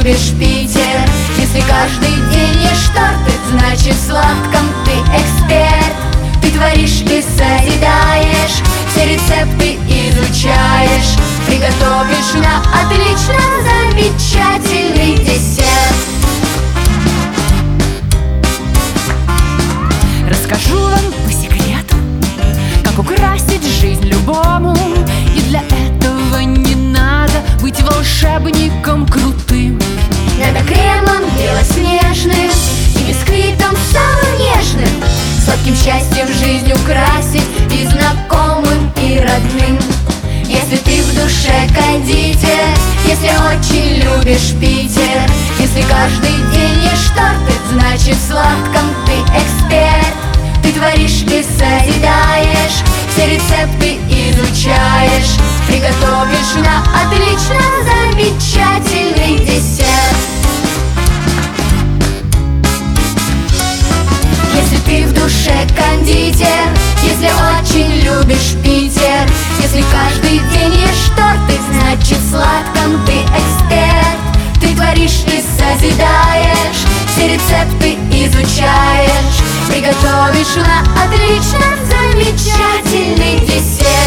любишь Питер. Если каждый день ешь торты, значит в сладком ты эксперт. Ты творишь и созидаешь, все рецепты изучаешь, приготовишь на отлично замечательный десерт. Расскажу вам по секрету, как украсить жизнь любому. И для этого не надо быть волшебником крутым. Надо кремом белоснежным и бисквитом самым нежным, сладким счастьем жизнь украсить и знакомым, и родным. Если ты в душе кондитер, если очень любишь Питер, если каждый день ешь торты, значит в сладком ты эксперт. Ты творишь и созидаешь, все рецепты изучаешь, приготовишь на отлично замечательный десерт. Если ты в душе кондитер, если очень любишь Питер, если каждый день ешь торты, значит в сладком ты эксперт. Ты творишь и созидаешь, все рецепты изучаешь, приготовишь на отлично замечательный десерт.